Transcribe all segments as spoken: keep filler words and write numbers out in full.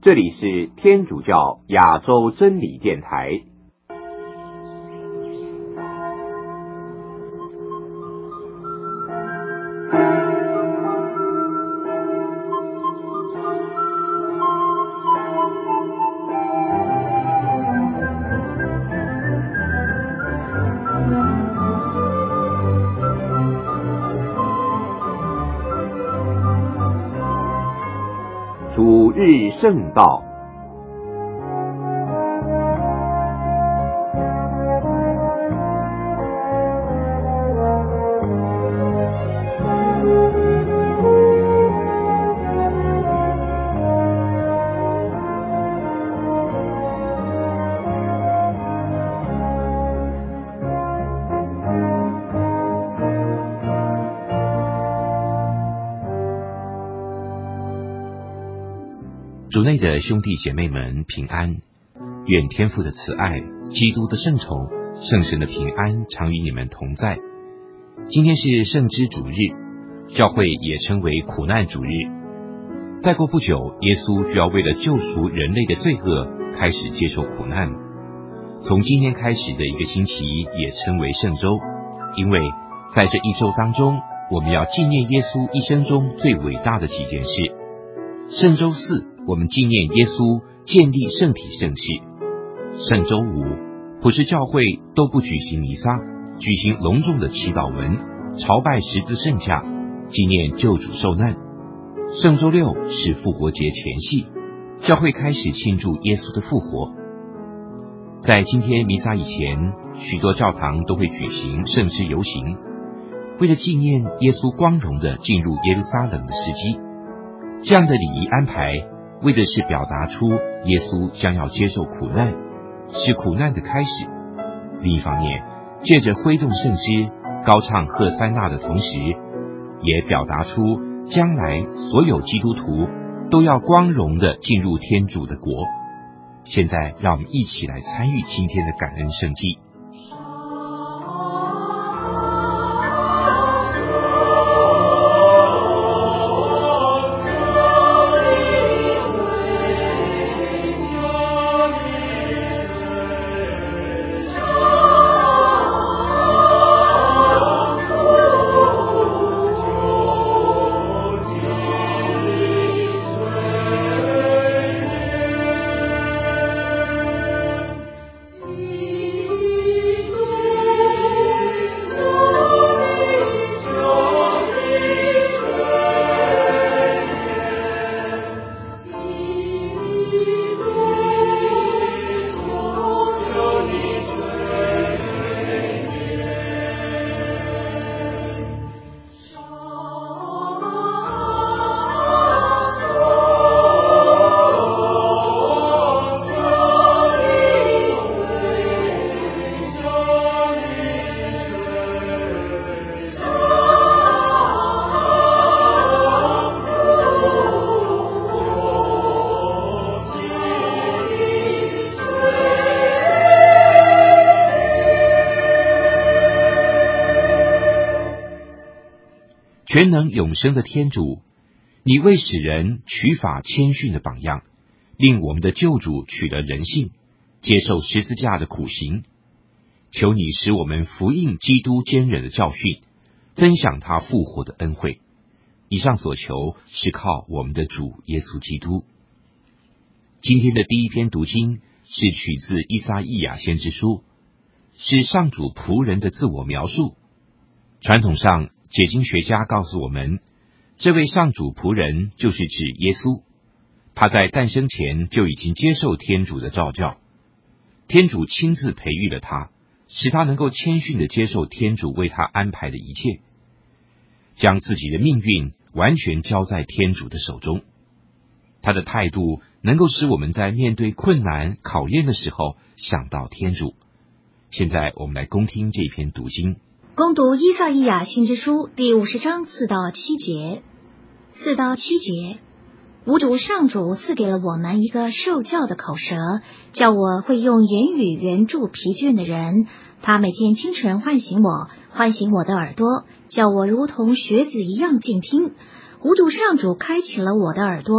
这里是天主教亚洲真理电台。主日圣道， 主内的兄弟姐妹们平安，愿天父的慈爱、基督的圣宠、圣神的平安常与你们同在。今天是圣之主日，教会也称为苦难主日。再过不久，耶稣就要为了救赎人类的罪恶，开始接受苦难。从今天开始的一个星期也称为圣周，因为在这一周当中，我们要纪念耶稣一生中最伟大的几件事。圣周四，我们纪念耶稣建立圣体圣事。圣周五，普世教会都不举行弥撒，举行隆重的祈祷文，朝拜十字圣架，纪念救主受难。圣周六是复活节前夕，教会开始庆祝耶稣的复活。在今天弥撒以前，许多教堂都会举行圣事游行，为了纪念耶稣光荣地进入耶路撒冷的事迹。这样的礼仪安排，为的是表达出耶稣将要接受苦难，是苦难的开始。另一方面，借着挥动圣诗、高唱贺塞纳的同时，也表达出将来所有基督徒都要光荣地进入天主的国。现在，让我们一起来参与今天的感恩圣祭。全能永生的天主，你为使人取法谦逊的榜样，令我们的救主取了人性，接受十字架的苦刑。求你使我们福应基督坚忍的教训，分享他复活的恩惠。以上所求是靠我们的主耶稣基督。今天的第一篇读经是取自依撒意亚先知书，是上主仆人的自我描述。传统上，解经学家告诉我们，这位上主仆人就是指耶稣，他在诞生前就已经接受天主的召叫，天主亲自培育了他，使他能够谦逊地接受天主为他安排的一切，将自己的命运完全交在天主的手中。他的态度能够使我们在面对困难考验的时候想到天主。现在我们来恭听这篇读经。 恭读依撒意亚先知书第五十章四到七节。四到七节，吾主上主赐给了我们一个受教的口舌，叫我会用言语援助疲倦的人。他每天清晨唤醒我，唤醒我的耳朵，叫我如同学子一样静听。吾主上主开启了我的耳朵，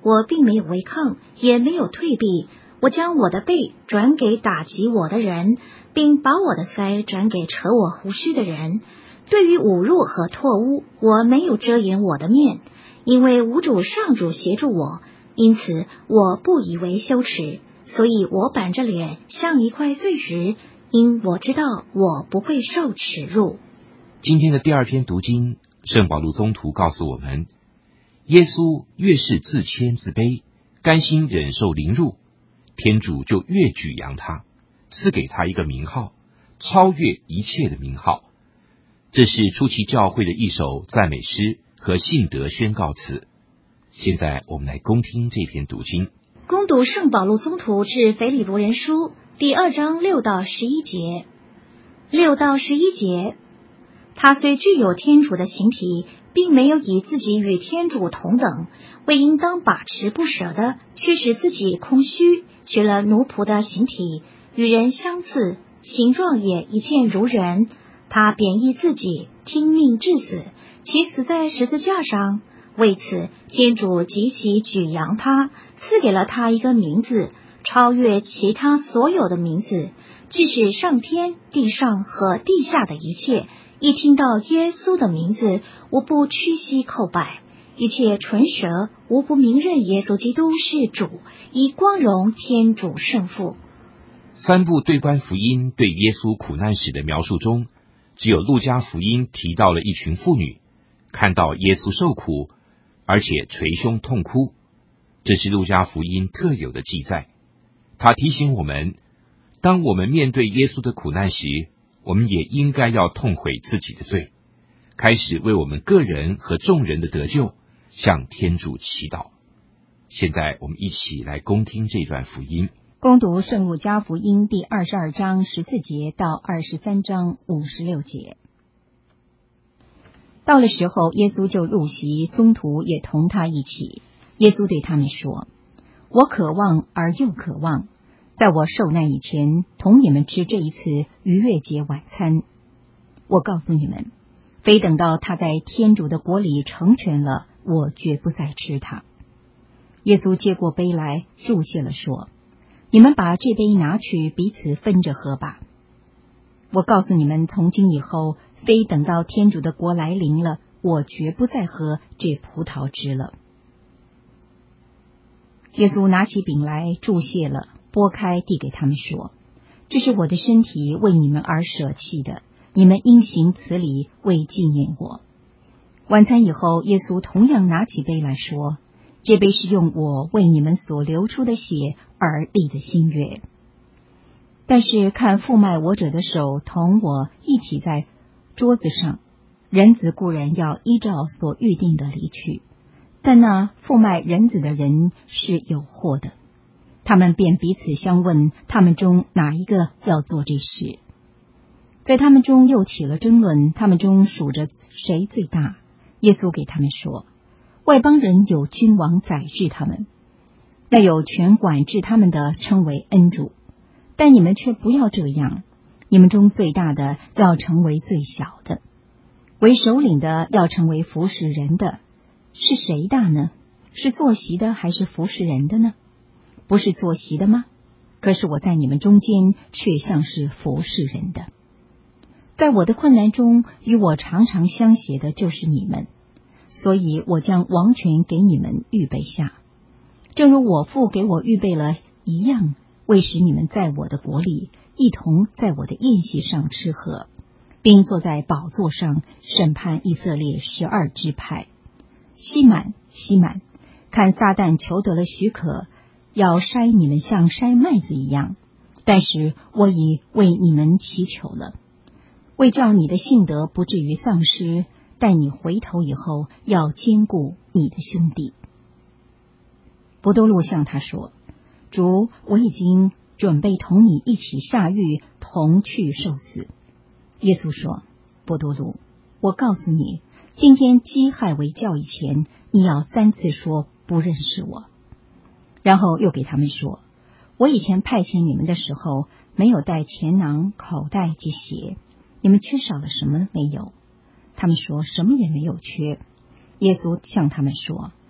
我并没有违抗，也没有退避。我将我的背转给打击我的人，并把我的腮转给扯我胡须的人。对于侮辱和唾污，我没有遮掩我的面，因为无主上主协助我，因此我不以为羞耻。所以我板着脸像一块碎石，因我知道我不会受耻辱。 今天的第二篇读经，圣保禄宗徒告诉我们，耶稣越是自谦自卑，甘心忍受凌辱，天主就越举扬他，赐给他一个名号，超越一切的名号。这是初期教会的一首赞美诗和信德宣告词。现在我们来恭听这篇读经。 恭读圣保禄宗徒致腓立伯人书第二章六到十一节。六到十一节，他虽具有天主的形体，并没有以自己与天主同等，为应当把持不舍的，却使自己空虚，取了奴仆的形体，与人相似，形状也一见如人。他贬义自己，听命致死，其死在十字架上。为此，天主极其举扬他，赐给了他一个名字，超越其他所有的名字，致使上天、地上和地下的一切，一听到耶稣的名字，无不屈膝叩拜；一切唇舌无不明认耶稣基督是主，以光荣天主圣父。 三部对观福音对耶稣苦难史的描述中，只有路加福音提到了一群妇女看到耶稣受苦，而且捶胸痛哭，这是路加福音特有的记载。他提醒我们，当我们面对耶稣的苦难时，我们也应该要痛悔自己的罪，开始为我们个人和众人的得救向天主祈祷。现在我们一起来恭听这段福音。 恭读圣路加福音第二十二章十四节到二十三章五十六节。到了时候，耶稣就入席，宗徒也同他一起。耶稣对他们说：我渴望而又渴望，在我受难以前，同你们吃这一次逾越节晚餐。我告诉你们，非等到他在天主的国里成全了，我绝不再吃它。耶稣接过杯来，祝谢了，说：你们把这杯拿去，彼此分着喝吧。我告诉你们，从今以后，非等到天主的国来临了，我绝不再喝这葡萄汁了。耶稣拿起饼来，祝谢了，拨开递给他们说：这是我的身体，为你们而舍弃的，你们应行此礼，为纪念我。晚餐以后，耶稣同样拿起杯来说：这杯是用我为你们所流出的血而立的新约。但是看负卖我者的手同我一起在桌子上，人子固然要依照所预定的离去，但那负卖人子的人是有祸的。他们便彼此相问，他们中哪一个要做这事。在他们中又起了争论，他们中数着谁最大。耶稣给他们说：外邦人有君王宰治他们，那有权管治他们的称为恩主，但你们却不要这样。你们中最大的要成为最小的，为首领的要成为服侍人的。是谁大呢？是坐席的还是服侍人的呢？不是坐席的吗？可是我在你们中间却像是服侍人的。在我的困难中，与我常常相携的就是你们，所以我将王权给你们预备下，正如我父给我预备了一样，为使你们在我的国里一同在我的宴席上吃喝，并坐在宝座上审判以色列十二支派。西满，西满，看撒旦求得了许可，要筛你们像筛麦子一样，但是我已为你们祈求了，为叫你的信德不至于丧失，待你回头以后，要兼顾你的兄弟。伯多禄向他说：主，我已经准备同你一起下狱，同去受死。耶稣说：伯多禄，我告诉你，今天饥亥为教以前，你要三次说不认识我。然后又给他们说：我以前派遣你们的时候，没有带钱囊、口袋及鞋，你们缺少了什么没有？他们说什么也没有缺。耶稣向他们说：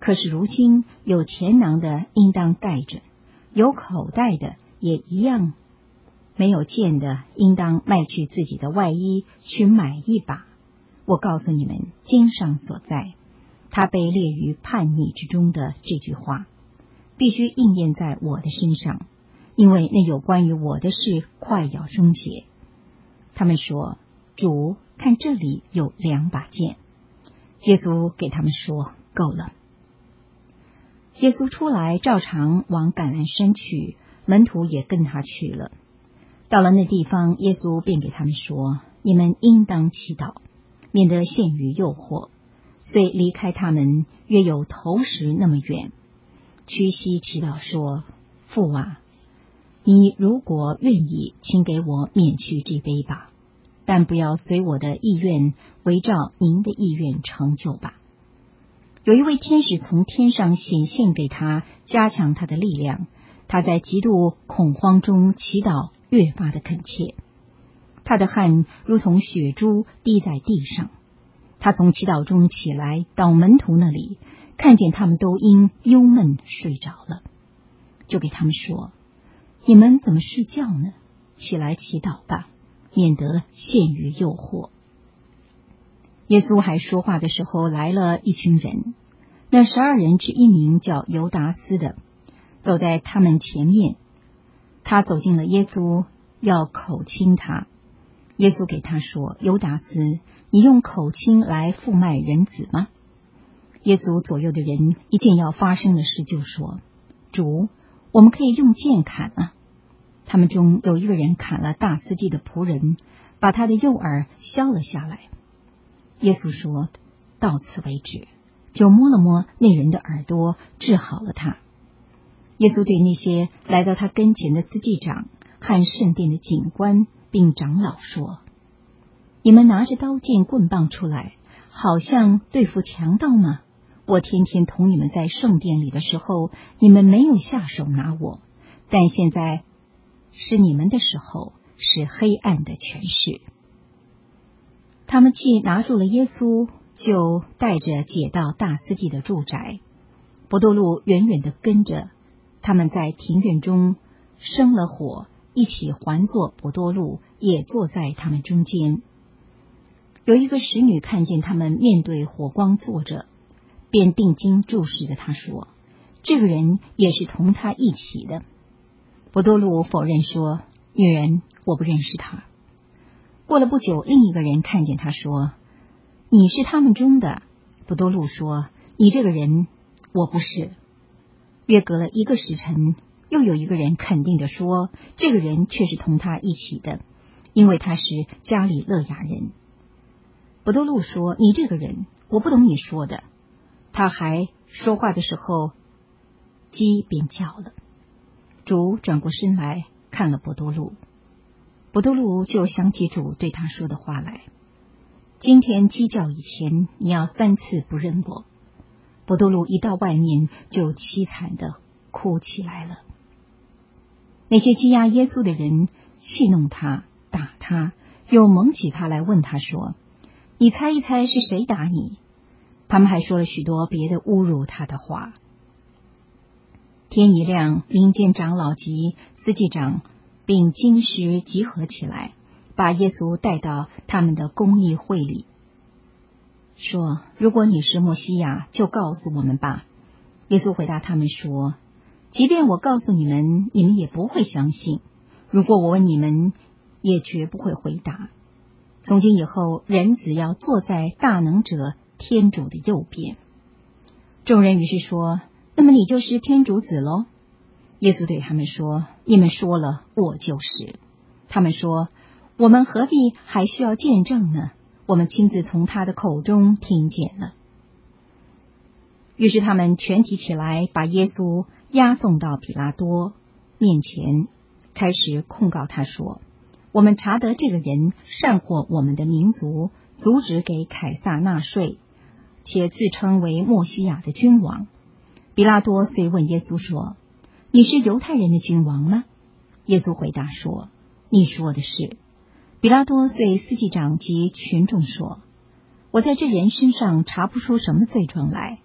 可是如今有钱囊的应当带着，有口袋的也一样，没有剑的应当卖去自己的外衣去买一把。我告诉你们，经上所在他被列于叛逆之中的这句话，必须应验在我的身上，因为那有关于我的事快要终结。他们说，主，看这里有两把剑。耶稣给他们说，够了。耶稣出来照常往橄榄山去，门徒也跟他去了。到了那地方，耶稣便给他们说，你们应当祈祷，免得陷于诱惑。遂离开他们约有头石那么远，屈膝祈祷说，父啊，你如果愿意，请给我免去这杯吧，但不要随我的意愿，围照您的意愿成就吧。有一位天使从天上显现给他，加强他的力量。他在极度恐慌中祈祷，越发的恳切。他的汗如同血珠滴在地上。他从祈祷中起来，到门徒那里，看见他们都因忧闷睡着了，就给他们说，你们怎么睡觉呢？起来祈祷吧，免得陷于诱惑。耶稣还说话的时候，来了一群人，那十二人之一名叫犹达斯的，走在他们前面。他走进了耶稣，要口亲他。耶稣给他说，犹达斯，你用口亲来负卖人子吗？耶稣左右的人一见要发生的事，就说，主，我们可以用剑砍啊。他们中有一个人砍了大司祭的仆人，把他的右耳削了下来。耶稣说，到此为止，就摸了摸那人的耳朵，治好了他。耶稣对那些来到他跟前的司祭长和圣殿的警官并长老说，你们拿着刀剑棍棒出来，好像对付强盗吗？我天天同你们在圣殿里的时候，你们没有下手拿我，但现在是你们的时候，是黑暗的权势。他们既拿住了耶稣，就带着解到大司祭的住宅。伯多禄远远地跟着，他们在庭院中生了火，一起环坐伯多禄，也坐在他们中间。有一个使女看见他们面对火光坐着，便定睛注视着他说，这个人也是同他一起的。伯多禄否认说，女人，我不认识他。过了不久，另一个人看见他说，你是他们中的。伯多禄说，你这个人，我不是。约隔了一个时辰，又有一个人肯定地说，这个人却是同他一起的，因为他是加里勒亚人。伯多禄说，你这个人，我不懂你说的。他还说话的时候，鸡便叫了。主转过身来看了伯多禄，伯多禄就想起主对他说的话来，今天鸡叫以前，你要三次不认我。伯多禄一到外面，就凄惨的哭起来了。那些羁押耶稣的人戏弄他，打他，又蒙起他来问他说，你猜一猜是谁打你？他们还说了许多别的侮辱他的话。天一亮，民间长老及司祭长并经师集合起来，把耶稣带到他们的公议会里，说，如果你是默西亚，就告诉我们吧。耶稣回答他们说，即便我告诉你们，你们也不会相信；如果我问你们，也绝不会回答。从今以后，人子要坐在大能者天主的右边。众人于是说，那么你就是天主子喽？耶稣对他们说，你们说了，我就是。他们说，我们何必还需要见证呢？我们亲自从他的口中听见了。于是他们全体起来，把耶稣押送到比拉多面前，开始控告他说，我们查得这个人擅惑我们的民族，阻止给凯撒纳税，且自称为默西亚的君王。比拉多遂问耶稣说，你是犹太人的君王吗？耶稣回答说，你说的是。比拉多对司祭长及群众说，我在这人身上查不出什么罪状来，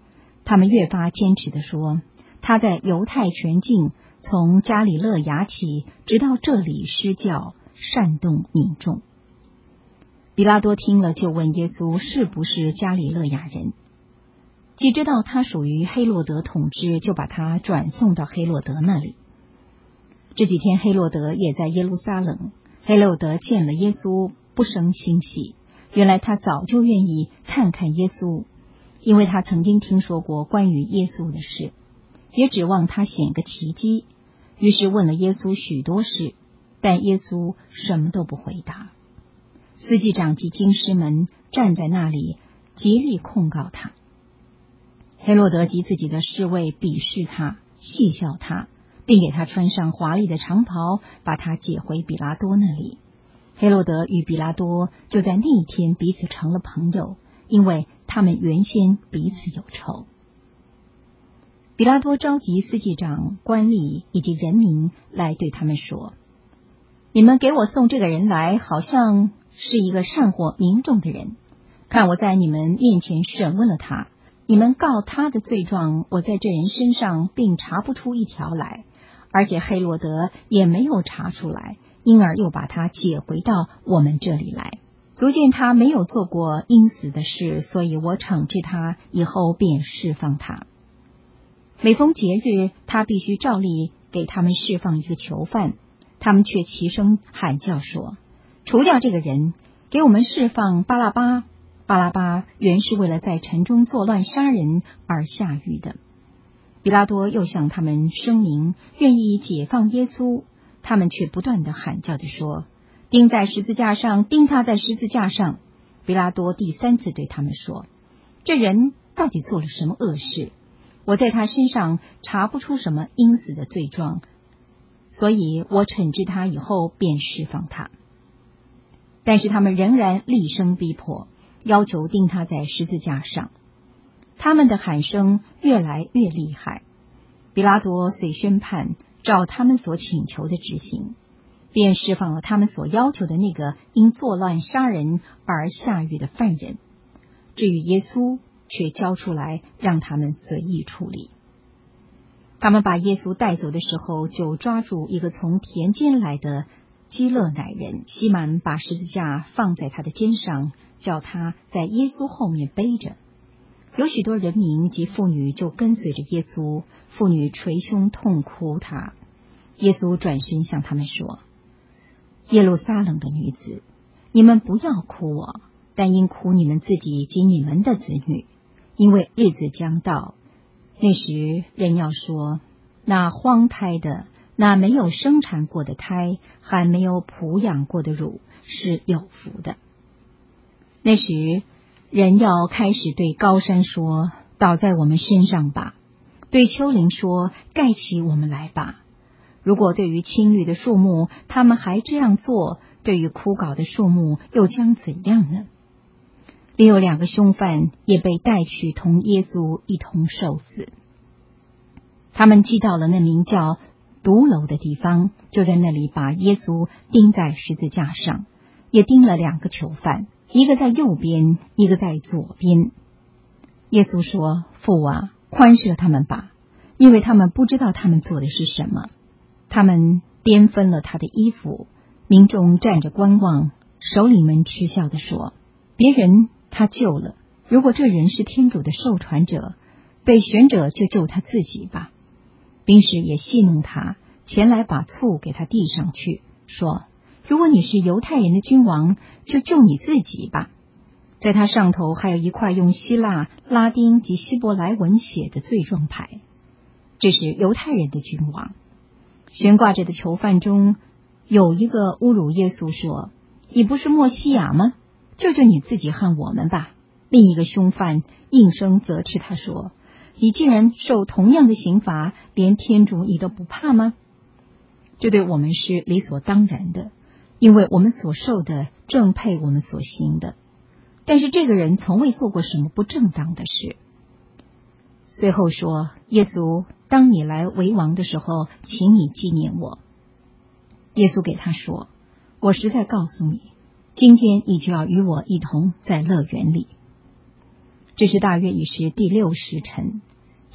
他们越发坚持地说，他在犹太全境从加里勒亚起，直到这里施教，煽动民众。比拉多听了，就问耶稣是不是加里勒亚人。既知道他属于黑落德统治，就把他转送到黑落德那里。这几天黑落德也在耶路撒冷，黑落德见了耶稣，不生欣喜，原来他早就愿意看看耶稣，因为他曾经听说过关于耶稣的事，也指望他显个奇迹，于是问了耶稣许多事，但耶稣什么都不回答。司祭长及经师们站在那里，极力控告他。黑落德及自己的侍卫鄙视他，戏笑他，并给他穿上华丽的长袍，把他解回比拉多那里。黑落德与比拉多就在那一天彼此成了朋友，因为他们原先彼此有仇。比拉多召集司祭长、官吏以及人民来对他们说，你们给我送这个人来，好像是一个煽惑民众的人，看我在你们面前审问了他，你们告他的罪状，我在这人身上并查不出一条来，而且黑落德也没有查出来，因而又把他解回到我们这里来，足见他没有做过应死的事，所以我惩治他，以后便释放他。每逢节日，他必须照例给他们释放一个囚犯，他们却齐声喊叫说，除掉这个人，给我们释放巴拉巴。巴拉巴原是为了在城中作乱杀人而下狱的。比拉多又向他们声明愿意解放耶稣，他们却不断地喊叫地说，钉在十字架上，钉他在十字架上。比拉多第三次对他们说，这人到底做了什么恶事？我在他身上查不出什么应死的罪状，所以我惩治他以后便释放他。但是他们仍然厉声逼迫，要求钉他在十字架上。他们的喊声越来越厉害，比拉多遂宣判，照他们所请求的执行，便释放了他们所要求的那个因作乱杀人而下狱的犯人。至于耶稣，却交出来让他们随意处理。他们把耶稣带走的时候，就抓住一个从田间来的基勒乃人西满，把十字架放在他的肩上，叫他在耶稣后面背着。有许多人民及妇女就跟随着耶稣，妇女捶胸痛哭他。耶稣转身向他们说，耶路撒冷的女子，你们不要哭我，但因哭你们自己及你们的子女，因为日子将到，那时人要说，那荒胎的，那没有生产过的胎，还没有哺养过的乳，是有福的。那时人要开始对高山说，倒在我们身上吧，对丘陵说，盖起我们来吧。如果对于青绿的树木他们还这样做，对于枯槁的树木又将怎样呢？另有两个凶犯也被带去同耶稣一同受死。他们寄到了那名叫独楼的地方，就在那里把耶稣钉在十字架上，也钉了两个囚犯，一个在右边，一个在左边。耶稣说，父啊，宽赦他们吧，因为他们不知道他们做的是什么。他们颠分了他的衣服，民众站着观望，首领们嗤笑地说，别人他救了，如果这人是天主的受传者，被选者就救他自己吧。兵士也戏弄他，前来把醋给他递上去，说，如果你是犹太人的君王，就救你自己吧。在他上头还有一块用希腊、拉丁及希伯来文写的罪状牌，这是犹太人的君王。悬挂着的囚犯中有一个侮辱耶稣说，你不是默西亚吗？救救你自己和我们吧。另一个凶犯应声责斥他说，你既然受同样的刑罚，连天主你都不怕吗？这对我们是理所当然的，因为我们所受的正配我们所行的。但是这个人从未做过什么不正当的事。随后说，耶稣，当你来为王的时候，请你纪念我。耶稣给他说，我实在告诉你，今天你就要与我一同在乐园里。这是大约已是第六时辰，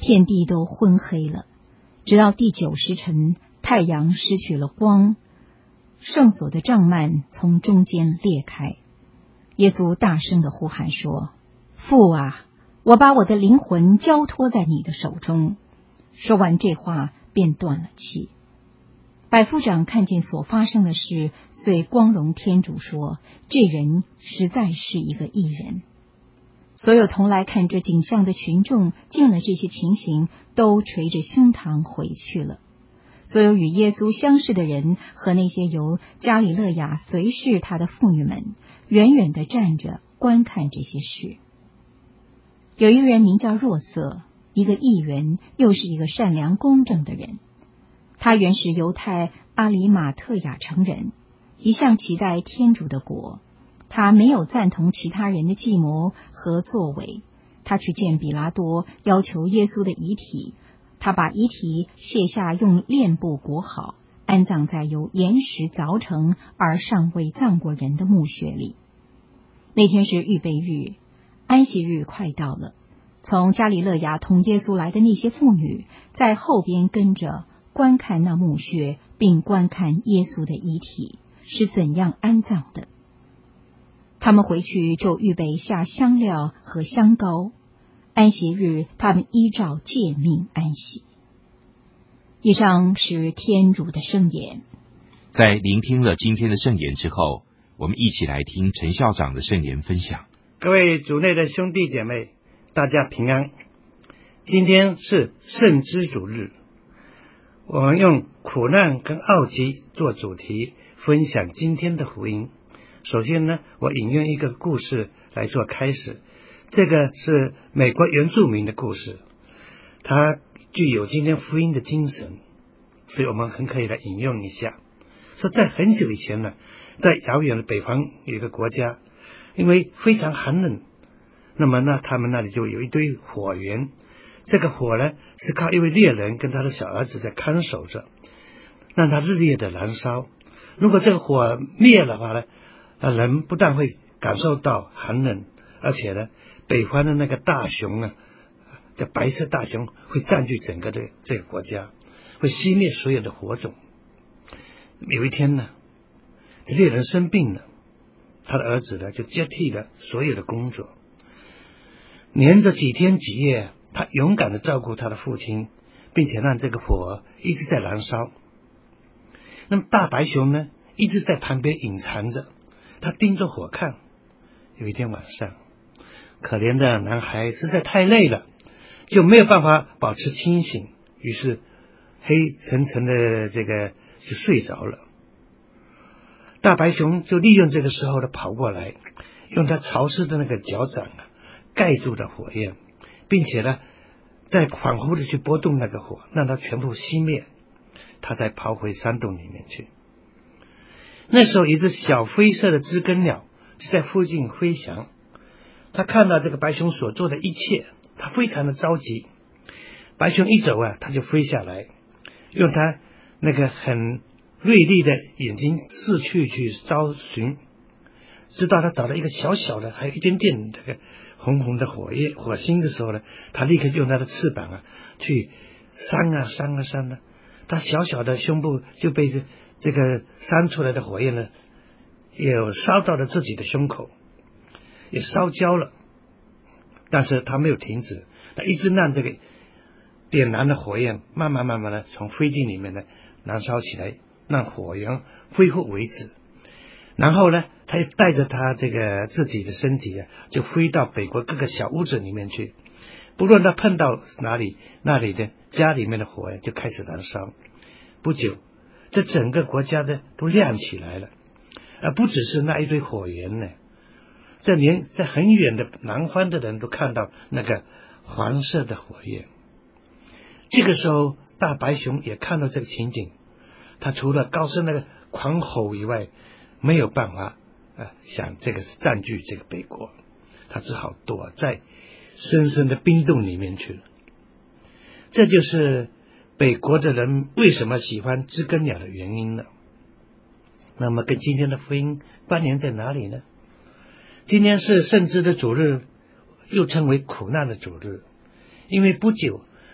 遍地都昏黑了。直到第九时辰，太阳失去了光，圣所的帐幔从中间裂开。耶稣大声地呼喊说：父啊，我把我的灵魂交托在你的手中。说完这话，便断了气。百夫长看见所发生的事，遂光荣天主说：这人实在是一个义人。所有同来看这景象的群众见了这些情形，都垂着胸膛回去了。所有与耶稣相识的人和那些由加里勒亚随侍他的妇女们，远远地站着观看这些事。有一个人名叫若瑟，一个议员，又是一个善良公正的人。他原是犹太阿里马特亚城人，一向期待天主的国。他没有赞同其他人的计谋和作为，他去见比拉多，要求耶稣的遗体。他把遗体卸下，用链布裹好，安葬在由岩石凿成而尚未葬过人的墓穴里。那天是预备日，安息日快到了。从加里勒亚同耶稣来的那些妇女在后边跟着，观看那墓穴，并观看耶稣的遗体是怎样安葬的。他们回去就预备下香料和香膏。安息日，他们依照诫命安息。以上是天主的圣言。 在聆听了今天的圣言之后，我们一起来听陈校长的圣言分享。 各位主内的兄弟姐妹，大家平安。今天是圣之主日，我们用苦难跟奥疾做主题，分享今天的福音。首先呢，我引用一个故事来做开始。这个是美国原住民的故事，它具有今天福音的精神，所以我们很可以来引用一下。说在很久以前呢，在遥远的北方有一个国家，因为非常寒冷，那么呢，他们那里就有一堆火源。这个火呢，是靠一位猎人跟他的小儿子在看守着，让它日夜的燃烧。如果这个火灭了的话呢，人不但会感受到寒冷，而且呢，北方的那个大熊啊，这白色大熊会占据整个的这个国家，会熄灭所有的火种。有一天呢，这猎人生病了，他的儿子呢就接替了所有的工作。连着几天几夜，他勇敢的照顾他的父亲，并且让这个火一直在燃烧。那么大白熊呢，一直在旁边隐藏着，他盯着火看。有一天晚上，可怜的男孩实在太累了，就没有办法保持清醒，于是黑沉沉的这个就睡着了。大白熊就利用这个时候呢跑过来，用它潮湿的那个脚掌啊盖住了火焰，并且呢再反复的去拨动那个火，让它全部熄灭，它再跑回山洞里面去。那时候一只小灰色的知更鸟就在附近飞翔，他看到这个白熊所做的一切，他非常的着急。白熊一走啊，他就飞下来，用他那个很锐利的眼睛四处去找寻，直到他找到一个小小的还有一点点这个红红的火焰火星的时候呢，他立刻用他的翅膀啊去扇啊扇啊扇啊，他小小的胸部就被这这个扇出来的火焰呢也烧到了自己的胸口，也烧焦了。但是他没有停止，他一直让这个点燃的火焰慢慢慢慢的从灰烬里面呢燃烧起来，让火源恢复为止。然后呢，他就带着他这个自己的身体啊，就飞到北国各个小屋子里面去。不论他碰到哪里，那里的家里面的火呀就开始燃烧。不久，这整个国家的都亮起来了，而不只是那一堆火源呢。这连在很远的南方的人都看到那个黄色的火焰。这个时候，大白熊也看到这个情景，他除了高声那个狂吼以外，没有办法呃想这个是占据这个北国，他只好躲在深深的冰洞里面去了。这就是北国的人为什么喜欢知更鸟的原因了。那么跟今天的福音关联在哪里呢？今天是圣枝的主日，又称为苦难的主日，因为不久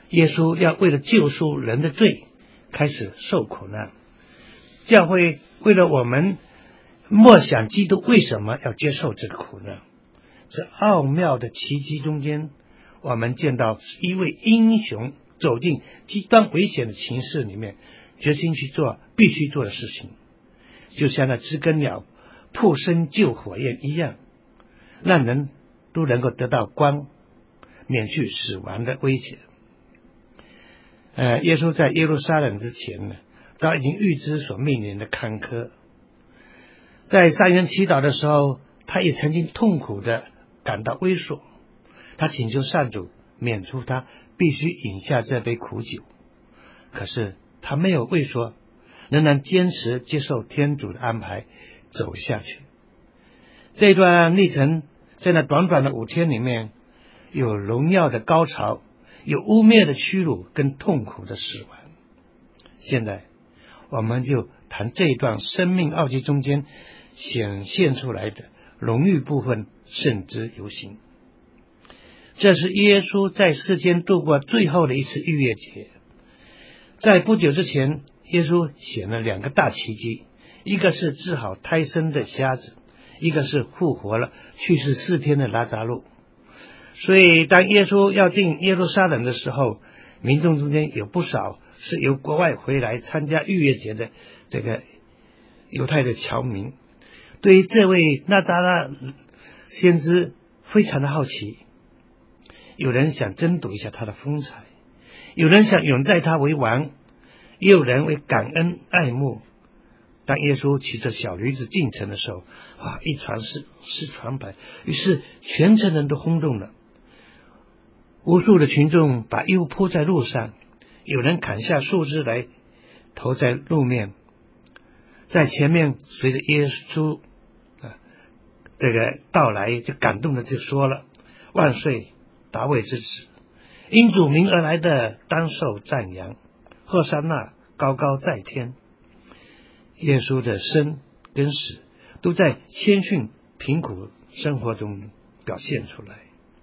耶稣要为了救赎人的罪开始受苦难。教会为了我们默想基督为什么要接受这个苦难，这奥妙的奇迹中间，我们见到一位英雄走进极端危险的情势里面，决心去做必须做的事情，就像那知更鸟扑身救火焰一样，让人都能够得到光，免去死亡的威胁。呃，耶稣在耶路撒冷之前呢，早已经预知所面临的坎坷。在三元祈祷的时候，他也曾经痛苦的感到微缩，他请求上主免除他必须饮下这杯苦酒。可是他没有畏缩，仍然坚持接受天主的安排走下去。这段历程在那短短的五天里面，有荣耀的高潮，有污蔑的屈辱跟痛苦的死亡。现在我们就谈这一段生命奥迹中间显现出来的荣誉部分，甚之犹新。这是耶稣在世间度过最后的一次逾越节。在不久之前，耶稣显了两个大奇迹，一个是治好胎生的瞎子，一个是复活了去世四天的拉匝路。所以当耶稣要进耶路撒冷的时候，民众中间有不少是由国外回来参加逾越节的这个犹太的侨民，对于这位纳匝拉先知非常的好奇，有人想争夺一下他的风采，有人想拥戴他为王，也有人为感恩爱慕。当耶稣骑着小驴子进城的时候，啊，一传十，十传百，于是全城人都轰动了。无数的群众把衣服铺在路上，有人砍下树枝来投在路面。在前面随着耶稣啊这个到来，就感动的就说了：万岁，大卫之子，因主名而来的当受赞扬，和散那，高高在天。耶稣的生跟死都在谦逊贫苦生活中表现出来。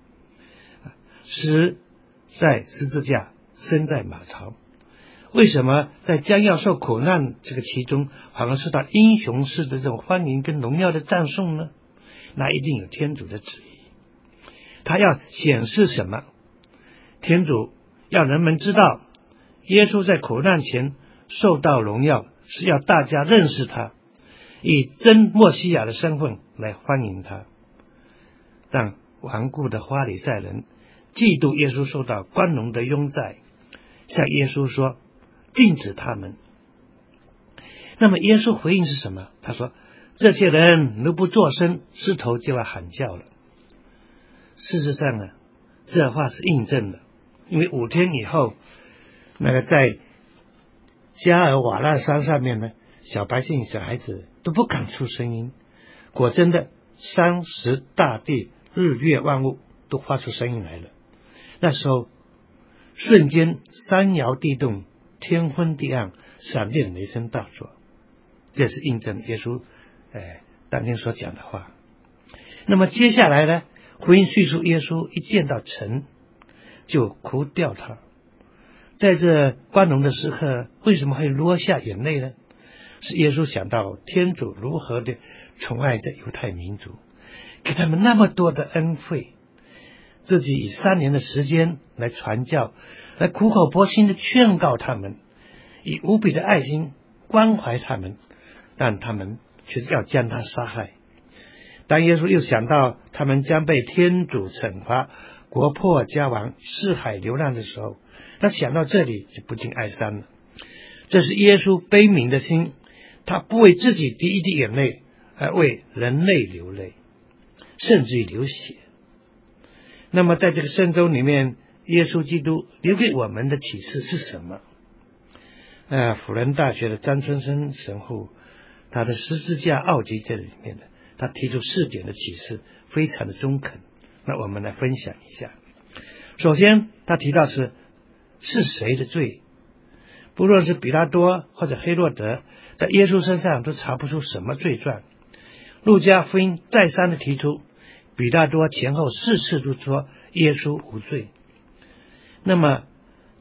死在十字架，生在马槽。为什么在将要受苦难这个其中，反而受到英雄式的这种欢迎跟荣耀的赞颂呢？那一定有天主的旨意。他要显示什么？天主要人们知道，耶稣在苦难前受到荣耀，是要大家认识他，以真默西亚的身份来欢迎他。让顽固的法利赛人嫉妒耶稣受到光荣的拥戴，向耶稣说禁止他们。那么耶稣回应是什么？他说：这些人如不作声，狮头就要喊叫了。事实上呢，这话是印证的，因为五天以后，那个在加尔瓦纳山上面呢，小百姓小孩子都不敢出声音。果真的，山石大地日月万物都发出声音来了。那时候瞬间山摇地动，天昏地暗，闪电雷声大作。这是印证耶稣哎当天所讲的话。那么接下来呢，福音叙述耶稣一见到城就哭掉他。在这光荣的时刻，为什么会落下眼泪呢？是耶稣想到天主如何的宠爱着犹太民族，给他们那么多的恩惠，自己以三年的时间来传教，来苦口婆心的劝告他们，以无比的爱心关怀他们，但他们却要将他杀害。当耶稣又想到他们将被天主惩罚，国破家亡，四海流浪的时候，他想到这里就不禁哀伤了。这是耶稣悲悯的心，他不为自己滴一滴眼泪，而为人类流泪，甚至于流血。那么在这个圣周里面，耶稣基督留给我们的启示是什么？呃，辅仁大学的张春生神父，他的十字架奥迹这里面的，他提出四点的启示，非常的中肯。那我们来分享一下。首先他提到是是谁的罪，不论是比拉多或者黑落德，在耶稣身上都查不出什么罪状。路加福音再三的提出，比拉多前后四次都说耶稣无罪。那么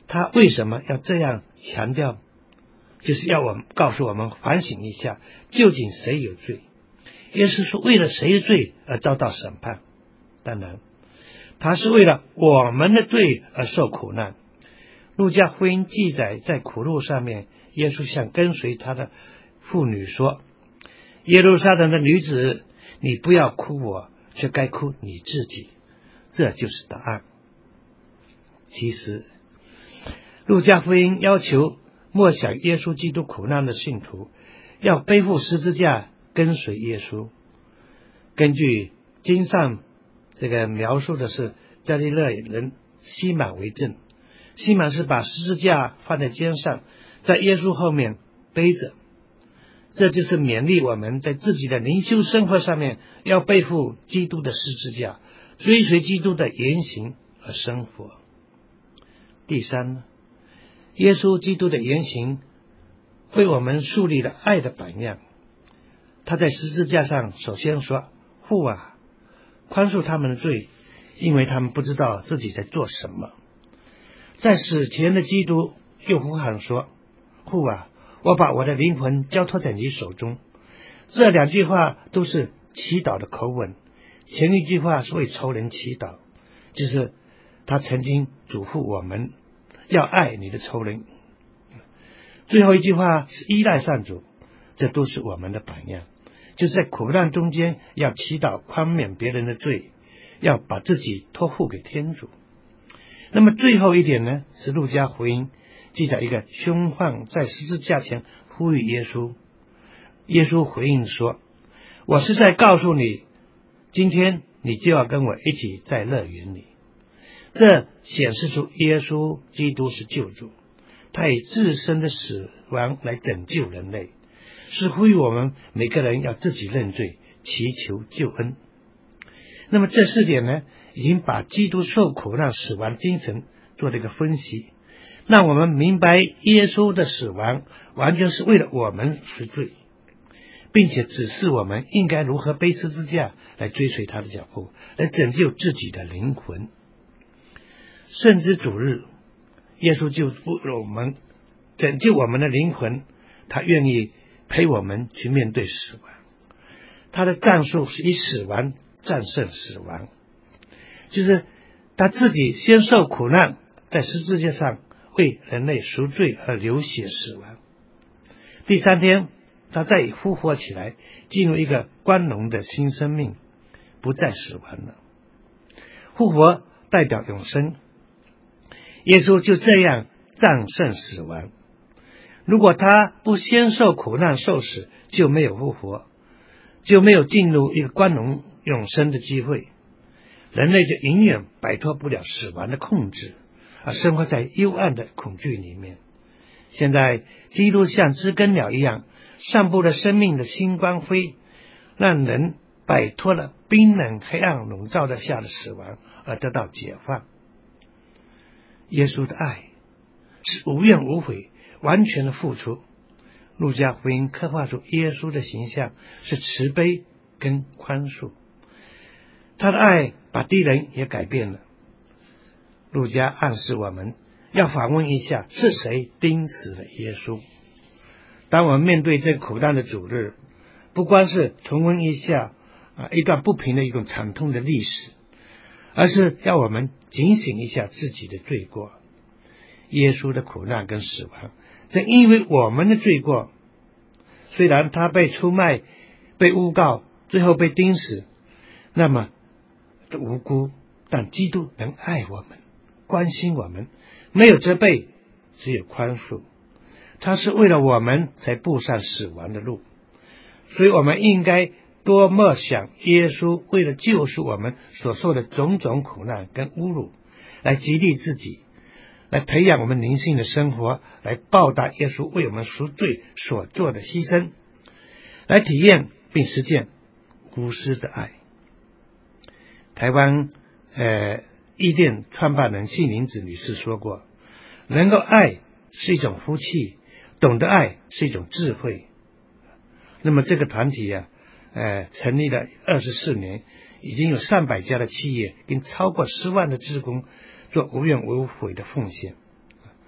他为什么要这样强调？就是要我们告诉我们反省一下，究竟谁有罪？耶稣是为了谁的罪而遭到审判？当然，他是为了我们的罪而受苦难。路加福音记载，在苦路上面，耶稣向跟随他的妇女说：耶路撒冷的女子，你不要哭我，却该哭你自己。这就是答案。其实路加福音要求默想耶稣基督苦难的信徒要背负十字架跟随耶稣。根据经上这个描述的是加利勒人西满为证，西满是把十字架放在肩上，在耶稣后面背着。这就是勉励我们在自己的灵修生活上面要背负基督的十字架，追随基督的言行而生活。第三呢，耶稣基督的言行为我们树立了爱的榜样。他在十字架上首先说：父啊，宽恕他们的罪，因为他们不知道自己在做什么。在死前的基督又呼喊说：父啊，我把我的灵魂交托在你手中。这两句话都是祈祷的口吻，前一句话是为仇人祈祷，就是他曾经嘱咐我们要爱你的仇人。最后一句话是依赖上主，这都是我们的榜样，就是在苦难中间要祈祷宽免别人的罪，要把自己托付给天主。那么最后一点呢，是路加福音记载一个凶犯在十字架前呼吁耶稣，耶稣回应说：我是在告诉你，今天你就要跟我一起在乐园里。这显示出耶稣基督是救主，他以自身的死亡来拯救人类，是呼吁我们每个人要自己认罪，祈求救恩。那么这四点呢，已经把基督受苦难死亡精神做了一个分析，让我们明白耶稣的死亡完全是为了我们赎罪，并且指示我们应该如何背十字架来追随他的脚步，来拯救自己的灵魂。圣之主日，耶稣就为了我们拯救我们的灵魂，他愿意陪我们去面对死亡。他的战术是以死亡战胜死亡，就是他自己先受苦难，在十字架上为人类赎罪而流血死亡。第三天他再复活起来，进入一个光荣的新生命，不再死亡了。复活代表永生，耶稣就这样战胜死亡。如果他不先受苦难受死，就没有复活，就没有进入一个光荣永生的机会，人类就永远摆脱不了死亡的控制，而生活在幽暗的恐惧里面。现在基督像知更鸟一样，散布了生命的新光辉，让人摆脱了冰冷黑暗笼罩的下的死亡，而得到解放。耶稣的爱是无怨无悔，完全的付出。路加福音刻画出耶稣的形象是慈悲跟宽恕，他的爱把敌人也改变了。路加暗示我们要反问一下，是谁钉死了耶稣？当我们面对这苦难的主日，不光是重温一下啊一段不平的一种惨痛的历史，而是要我们警醒一下自己的罪过。耶稣的苦难跟死亡，正因为我们的罪过，虽然他被出卖、被诬告，最后被钉死，那么无辜，但基督能爱我们，关心我们，没有责备，只有宽恕。他是为了我们才步上死亡的路，所以我们应该多默想耶稣为了救赎我们所受的种种苦难跟侮辱，来激励自己，来培养我们灵性的生活，来报答耶稣为我们赎罪所做的牺牲，来体验并实践无私的爱。台湾呃义店创办人谢玲子女士说过，能够爱是一种福气，懂得爱是一种智慧。那么这个团体啊呃成立了二十四年，已经有上百家的企业跟超过十万的志工做无怨无悔的奉献。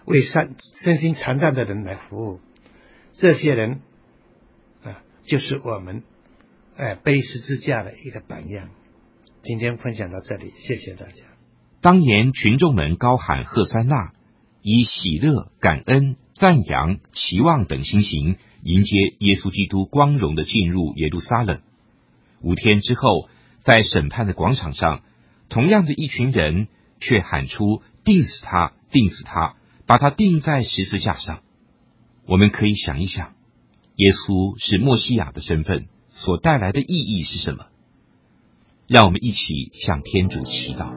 为善身心残障的人来服务。这些人啊，就是我们哎背十字架的一个榜样。今天分享到这里，谢谢大家。 当年群众们高喊贺三那，以喜乐、感恩、赞扬、期望等心情迎接耶稣基督光荣的进入耶路撒冷。五天之后，在审判的广场上，同样的一群人却喊出钉死他，钉死他，把他钉在十字架上。我们可以想一想，耶稣是默西亚的身份所带来的意义是什么？让我们一起向天主祈祷。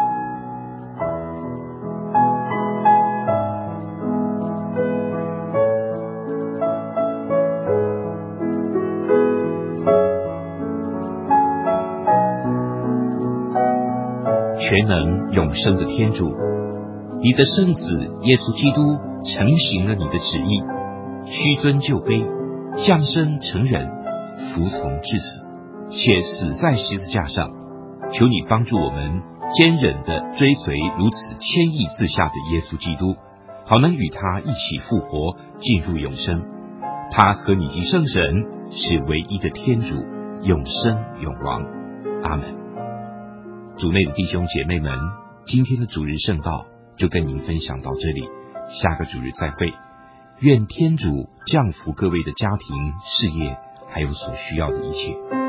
全能永生的天主，你的圣子耶稣基督承行了你的旨意，屈尊就卑，降生成人，服从至死，且死在十字架上。求你帮助我们坚忍地追随如此谦抑自下的耶稣基督，好能与他一起复活，进入永生。他和你及圣神是唯一的天主，永生永王。阿们。主内的弟兄姐妹们，今天的主日圣道就跟您分享到这里，下个主日再会。愿天主降福各位的家庭、事业，还有所需要的一切。